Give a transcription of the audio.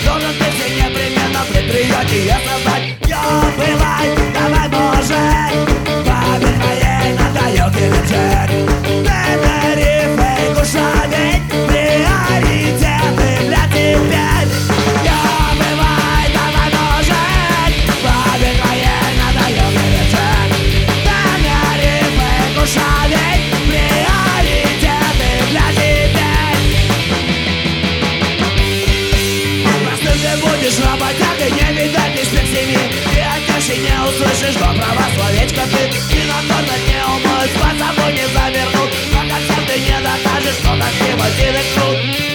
Должен ты все непременно предприятие создать. Бывай, давай, может, память моей надоел кричать. Тенерифе, Кушавень, приоритеты для тебя. Бывай, давай, может, память моей надоел кричать. Тенерифе, Кушавень, приоритеты для тебя. Простым ты будешь работягой, не видать перспективе. Не услышишь доброго словечка ты. И на город не умоют, под собой не завернут. Но как сам ты не докажешь, что так не мотивит труд.